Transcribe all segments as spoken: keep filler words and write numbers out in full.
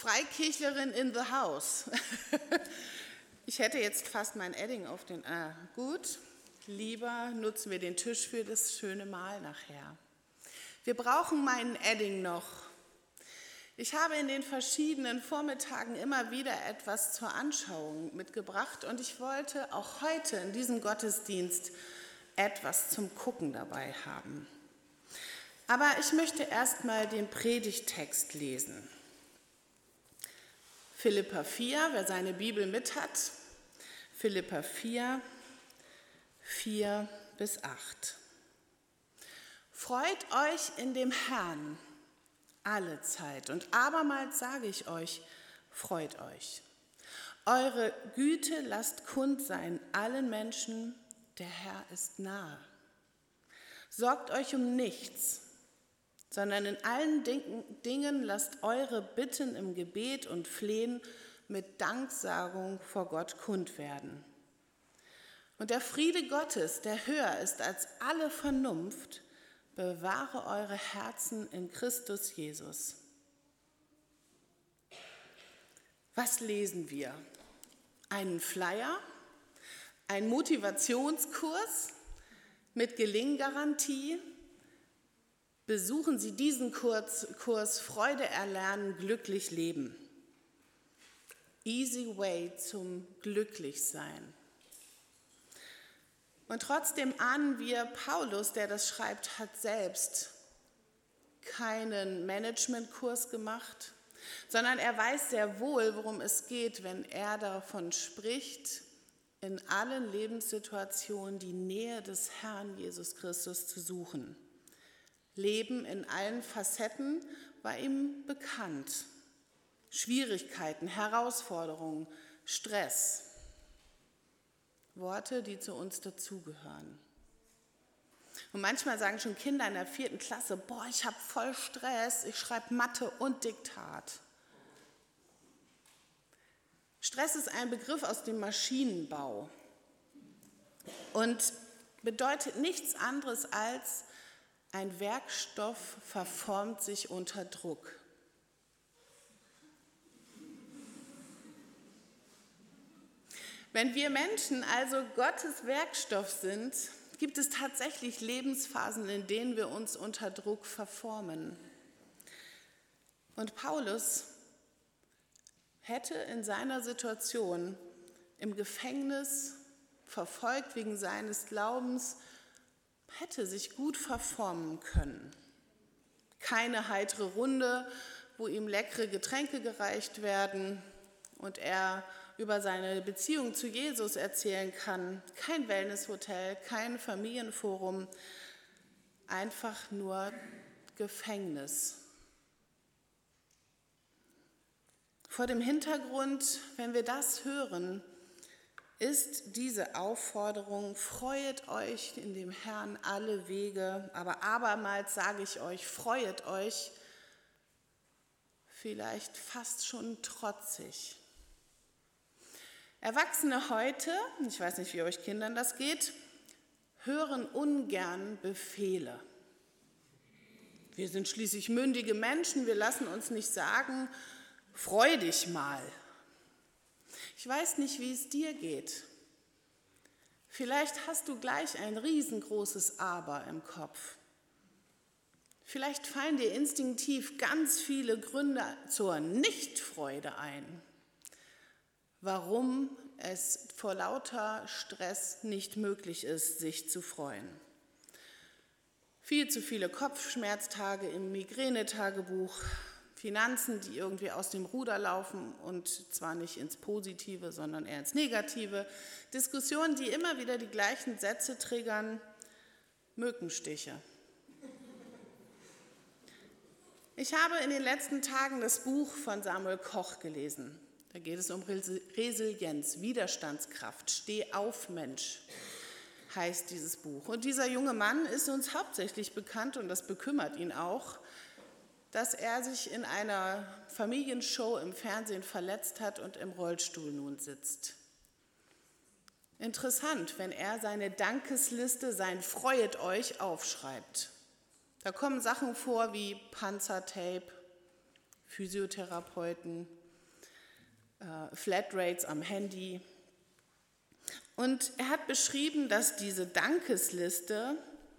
Freikirchlerin in the house. Ich hätte jetzt fast mein Edding auf den... Ah, gut, lieber nutzen wir den Tisch für das schöne Mahl nachher. Wir brauchen meinen Edding noch. Ich habe in den verschiedenen Vormittagen immer wieder etwas zur Anschauung mitgebracht und ich wollte auch heute in diesem Gottesdienst etwas zum Gucken dabei haben. Aber ich möchte erst mal den Predigttext lesen. Philipper vier, wer seine Bibel mit hat, Philipper vier, vier bis acht. Freut euch in dem Herrn alle Zeit und abermals sage ich euch, freut euch. Eure Güte lasst kund sein allen Menschen, der Herr ist nahe. Sorgt euch um nichts, sondern in allen Dingen lasst eure Bitten im Gebet und Flehen mit Danksagung vor Gott kund werden. Und der Friede Gottes, der höher ist als alle Vernunft, bewahre eure Herzen in Christus Jesus. Was lesen wir? Einen Flyer? Einen Motivationskurs mit Gelinggarantie? Besuchen Sie diesen Kurs, Kurs Freude erlernen, glücklich leben. Easy way zum Glücklichsein. Und trotzdem ahnen wir, Paulus, der das schreibt, hat selbst keinen Managementkurs gemacht, sondern er weiß sehr wohl, worum es geht, wenn er davon spricht, in allen Lebenssituationen die Nähe des Herrn Jesus Christus zu suchen. Leben in allen Facetten war ihm bekannt. Schwierigkeiten, Herausforderungen, Stress. Worte, die zu uns dazugehören. Und manchmal sagen schon Kinder in der vierten Klasse, boah, ich habe voll Stress, ich schreibe Mathe und Diktat. Stress ist ein Begriff aus dem Maschinenbau und bedeutet nichts anderes als, ein Werkstoff verformt sich unter Druck. Wenn wir Menschen also Gottes Werkstoff sind, gibt es tatsächlich Lebensphasen, in denen wir uns unter Druck verformen. Und Paulus hätte in seiner Situation im Gefängnis, verfolgt wegen seines Glaubens, hätte sich gut verformen können. Keine heitere Runde, wo ihm leckere Getränke gereicht werden und er über seine Beziehung zu Jesus erzählen kann. Kein Wellnesshotel, kein Familienforum, einfach nur Gefängnis. Vor dem Hintergrund, wenn wir das hören, ist diese Aufforderung, freuet euch in dem Herrn alle Wege, aber abermals sage ich euch, freuet euch, vielleicht fast schon trotzig. Erwachsene heute, ich weiß nicht, wie euch Kindern das geht, hören ungern Befehle. Wir sind schließlich mündige Menschen, wir lassen uns nicht sagen, freu dich mal. Ich weiß nicht, wie es dir geht. Vielleicht hast du gleich ein riesengroßes Aber im Kopf. Vielleicht fallen dir instinktiv ganz viele Gründe zur Nichtfreude ein, warum es vor lauter Stress nicht möglich ist, sich zu freuen. Viel zu viele Kopfschmerztage im Migränetagebuch, Finanzen, die irgendwie aus dem Ruder laufen und zwar nicht ins Positive, sondern eher ins Negative. Diskussionen, die immer wieder die gleichen Sätze triggern. Mückenstiche. Ich habe in den letzten Tagen das Buch von Samuel Koch gelesen. Da geht es um Resilienz, Widerstandskraft. Steh auf, Mensch, heißt dieses Buch. Und dieser junge Mann ist uns hauptsächlich bekannt, und das bekümmert ihn auch, dass er sich in einer Familienshow im Fernsehen verletzt hat und im Rollstuhl nun sitzt. Interessant, wenn er seine Dankesliste, sein Freuet euch, aufschreibt. Da kommen Sachen vor wie Panzertape, Physiotherapeuten, äh, Flatrates am Handy. Und er hat beschrieben, dass diese Dankesliste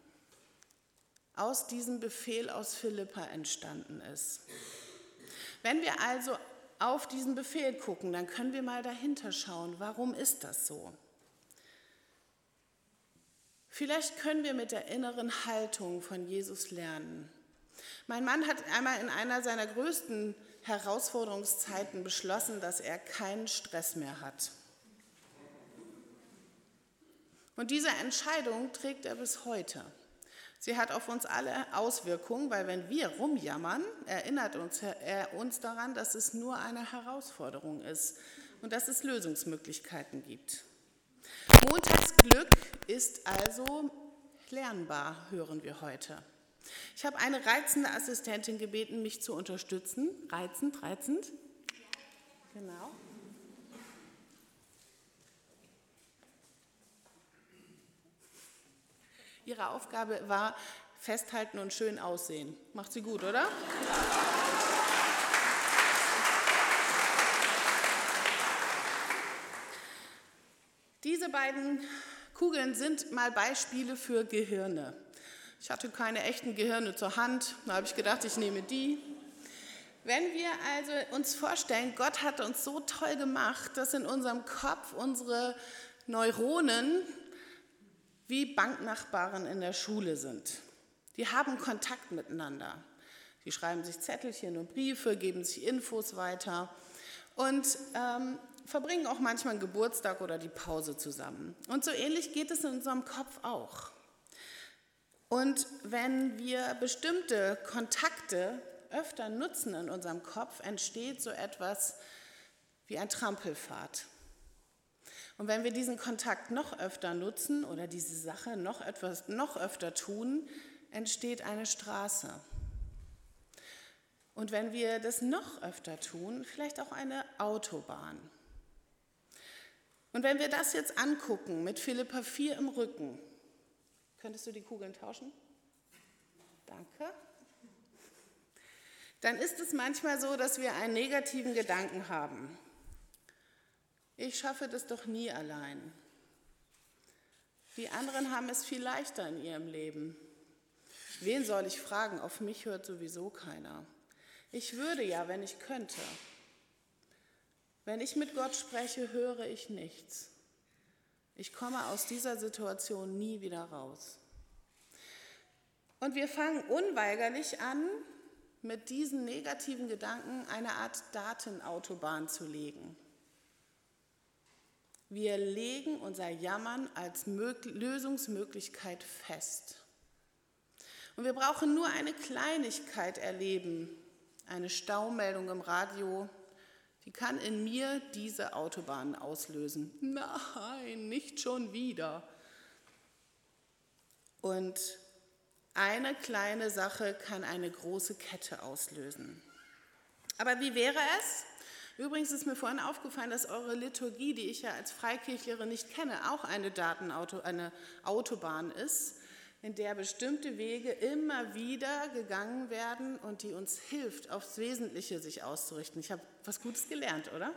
aus diesem Befehl aus Philippa entstanden ist. Wenn wir also auf diesen Befehl gucken, dann können wir mal dahinter schauen, warum ist das so? Vielleicht können wir mit der inneren Haltung von Jesus lernen. Mein Mann hat einmal in einer seiner größten Herausforderungszeiten beschlossen, dass er keinen Stress mehr hat. Und diese Entscheidung trägt er bis heute. Sie hat auf uns alle Auswirkungen, weil wenn wir rumjammern, erinnert uns er uns daran, dass es nur eine Herausforderung ist und dass es Lösungsmöglichkeiten gibt. Montagsglück ist also lernbar, hören wir heute. Ich habe eine reizende Assistentin gebeten, mich zu unterstützen. Reizend, reizend. Genau. Ihre Aufgabe war festhalten und schön aussehen. Macht sie gut, oder? Diese beiden Kugeln sind mal Beispiele für Gehirne. Ich hatte keine echten Gehirne zur Hand, da habe ich gedacht, ich nehme die. Wenn wir also uns vorstellen, Gott hat uns so toll gemacht, dass in unserem Kopf unsere Neuronen wie Banknachbarn in der Schule sind. Die haben Kontakt miteinander. Die schreiben sich Zettelchen und Briefe, geben sich Infos weiter und ähm, verbringen auch manchmal einen Geburtstag oder die Pause zusammen. Und so ähnlich geht es in unserem Kopf auch. Und wenn wir bestimmte Kontakte öfter nutzen in unserem Kopf, entsteht so etwas wie ein Trampelpfad. Und wenn wir diesen Kontakt noch öfter nutzen oder diese Sache noch etwas noch öfter tun, entsteht eine Straße. Und wenn wir das noch öfter tun, vielleicht auch eine Autobahn. Und wenn wir das jetzt angucken mit Philippa vier im Rücken, könntest du die Kugeln tauschen? Danke. Dann ist es manchmal so, dass wir einen negativen Gedanken haben. Ich schaffe das doch nie allein. Die anderen haben es viel leichter in ihrem Leben. Wen soll ich fragen? Auf mich hört sowieso keiner. Ich würde ja, wenn ich könnte. Wenn ich mit Gott spreche, höre ich nichts. Ich komme aus dieser Situation nie wieder raus. Und wir fangen unweigerlich an, mit diesen negativen Gedanken eine Art Datenautobahn zu legen. Wir legen unser Jammern als Lösungsmöglichkeit fest. Und wir brauchen nur eine Kleinigkeit erleben, eine Staumeldung im Radio, die kann in mir diese Autobahn auslösen. Nein, nicht schon wieder. Und eine kleine Sache kann eine große Kette auslösen. Aber wie wäre es? Übrigens ist mir vorhin aufgefallen, dass eure Liturgie, die ich ja als Freikirchlerin nicht kenne, auch eine Datenauto, eine Autobahn ist, in der bestimmte Wege immer wieder gegangen werden und die uns hilft, aufs Wesentliche sich auszurichten. Ich habe was Gutes gelernt, oder?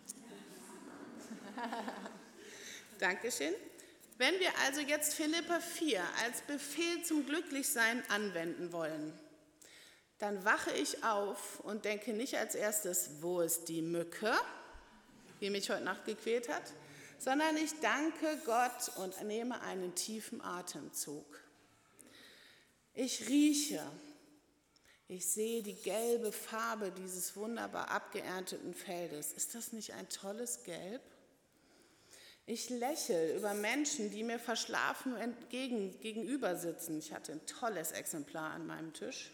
Dankeschön. Wenn wir also jetzt Philippa vier als Befehl zum Glücklichsein anwenden wollen, dann wache ich auf und denke nicht als erstes, wo ist die Mücke, die mich heute Nacht gequält hat, sondern ich danke Gott und nehme einen tiefen Atemzug. Ich rieche, ich sehe die gelbe Farbe dieses wunderbar abgeernteten Feldes. Ist das nicht ein tolles Gelb? Ich lächle über Menschen, die mir verschlafen entgegen, gegenüber sitzen. Ich hatte ein tolles Exemplar an meinem Tisch.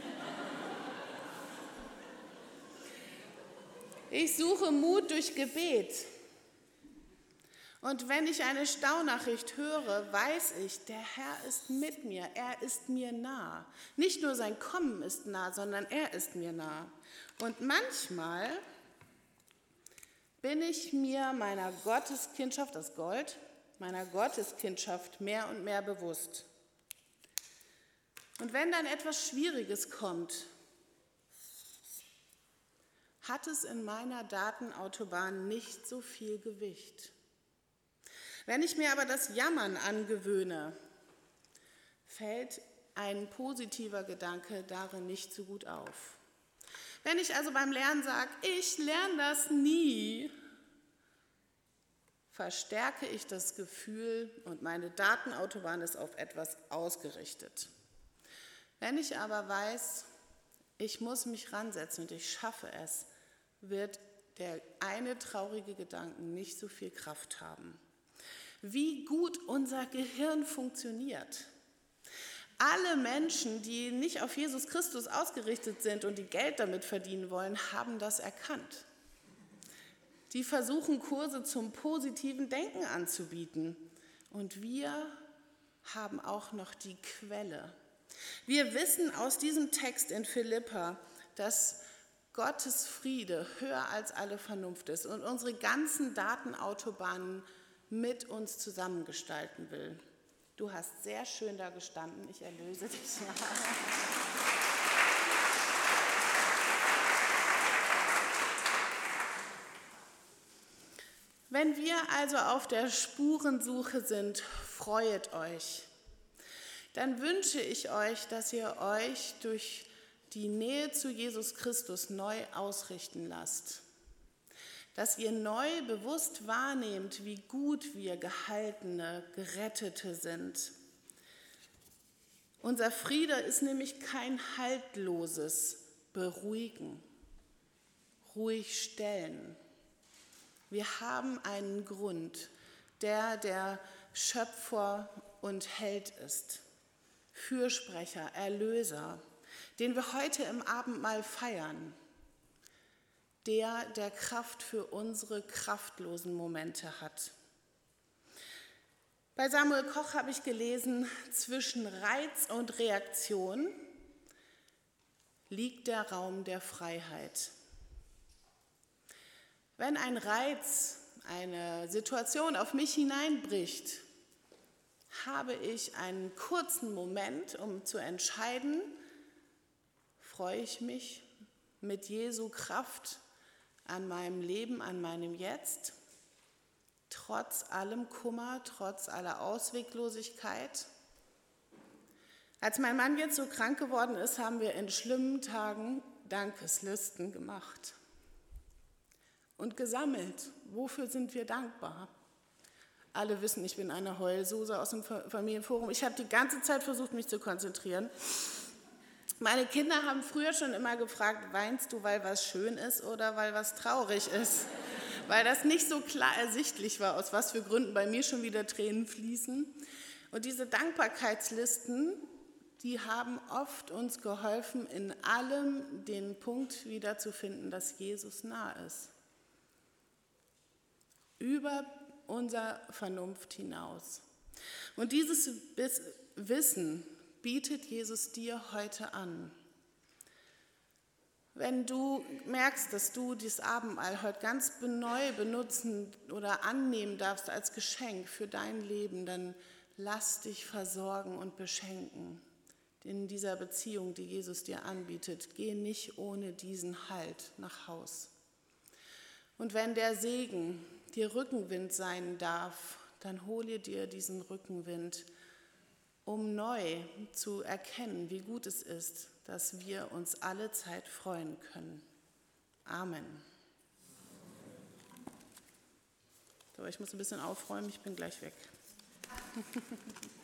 Ich suche Mut durch Gebet. Und wenn ich eine Staunachricht höre, weiß ich, der Herr ist mit mir, er ist mir nah. Nicht nur sein Kommen ist nah, sondern er ist mir nah. Und manchmal bin ich mir meiner Gotteskindschaft, das Gold, meiner Gotteskindschaft mehr und mehr bewusst. Und wenn dann etwas Schwieriges kommt, hat es in meiner Datenautobahn nicht so viel Gewicht. Wenn ich mir aber das Jammern angewöhne, fällt ein positiver Gedanke darin nicht so gut auf. Wenn ich also beim Lernen sage, ich lerne das nie, verstärke ich das Gefühl und meine Datenautobahn ist auf etwas ausgerichtet. Wenn ich aber weiß, ich muss mich ransetzen und ich schaffe es, wird der eine traurige Gedanke nicht so viel Kraft haben. Wie gut unser Gehirn funktioniert. Alle Menschen, die nicht auf Jesus Christus ausgerichtet sind und die Geld damit verdienen wollen, haben das erkannt. Die versuchen, Kurse zum positiven Denken anzubieten. Und wir haben auch noch die Quelle. Wir wissen aus diesem Text in Philipper, dass Gottes Friede höher als alle Vernunft ist und unsere ganzen Datenautobahnen mit uns zusammengestalten will. Du hast sehr schön da gestanden, ich erlöse dich. Wenn wir also auf der Spurensuche sind, freuet euch. Dann wünsche ich euch, dass ihr euch durch die Nähe zu Jesus Christus neu ausrichten lasst. Dass ihr neu bewusst wahrnehmt, wie gut wir Gehaltene, Gerettete sind. Unser Friede ist nämlich kein haltloses Beruhigen, ruhig stellen. Wir haben einen Grund, der der Schöpfer und Held ist, Fürsprecher, Erlöser, den wir heute im Abendmahl feiern, der, der Kraft für unsere kraftlosen Momente hat. Bei Samuel Koch habe ich gelesen, zwischen Reiz und Reaktion liegt der Raum der Freiheit. Wenn ein Reiz, eine Situation auf mich hineinbricht, habe ich einen kurzen Moment, um zu entscheiden, freue ich mich mit Jesu Kraft an meinem Leben, an meinem Jetzt, trotz allem Kummer, trotz aller Ausweglosigkeit. Als mein Mann jetzt so krank geworden ist, haben wir in schlimmen Tagen Dankeslisten gemacht und gesammelt. Wofür sind wir dankbar? Alle wissen, ich bin eine Heulsuse aus dem Familienforum. Ich habe die ganze Zeit versucht, mich zu konzentrieren. Meine Kinder haben früher schon immer gefragt, weinst du, weil was schön ist oder weil was traurig ist? Weil das nicht so klar ersichtlich war, aus was für Gründen bei mir schon wieder Tränen fließen. Und diese Dankbarkeitslisten, die haben oft uns geholfen, in allem den Punkt wiederzufinden, dass Jesus nah ist. Über unsere Vernunft hinaus. Und dieses Wissen bietet Jesus dir heute an. Wenn du merkst, dass du dieses Abendmahl heute ganz neu benutzen oder annehmen darfst als Geschenk für dein Leben, dann lass dich versorgen und beschenken in dieser Beziehung, die Jesus dir anbietet. Geh nicht ohne diesen Halt nach Haus. Und wenn der Segen dir Rückenwind sein darf, dann hole dir diesen Rückenwind, um neu zu erkennen, wie gut es ist, dass wir uns alle Zeit freuen können. Amen. So, ich muss ein bisschen aufräumen, ich bin gleich weg.